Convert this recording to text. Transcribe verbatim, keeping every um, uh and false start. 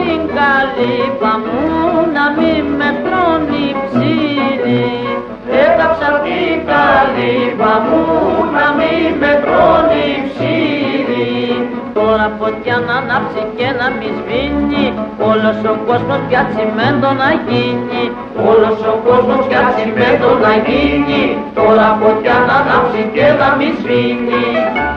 την καλύβα μου να μην με τρώνει ψήλι. Έκαψα την καλύβα μου να μην με τρώνει ψήλι. Τώρα φωτιά να ανάψει και να μη σβήνει, όλος ο κόσμος πια τσιμέντο να γίνει. Όλος ο κόσμος πια τσιμέντο να γίνει, τώρα φωτιά να ανάψει και να μη σβήνει.